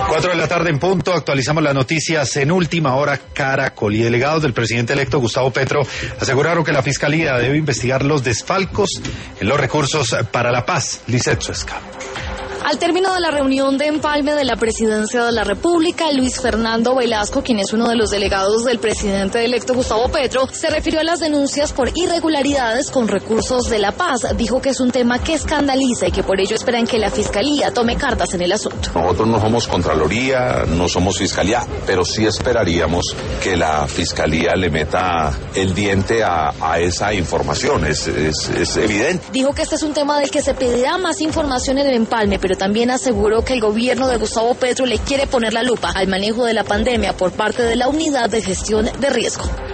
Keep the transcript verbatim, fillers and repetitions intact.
Cuatro de la tarde en punto, actualizamos las noticias en última hora. Caracol y delegados del presidente electo Gustavo Petro aseguraron que la Fiscalía debe investigar los desfalcos en los recursos para la paz. Lizeth Suesca. Al término de la reunión de empalme de la Presidencia de la República, Luis Fernando Velasco, quien es uno de los delegados del presidente electo Gustavo Petro, se refirió a las denuncias por irregularidades con recursos de la paz. Dijo que es un tema que escandaliza y que por ello esperan que la Fiscalía tome cartas en el asunto. Nosotros no somos Contraloría, no somos Fiscalía, pero sí esperaríamos que la Fiscalía le meta el diente a, a esa información, es, es, es evidente. Dijo que este es un tema del que se pedirá más información en el empalme, pero también aseguró que el gobierno de Gustavo Petro le quiere poner la lupa al manejo de la pandemia por parte de la Unidad de Gestión de Riesgo.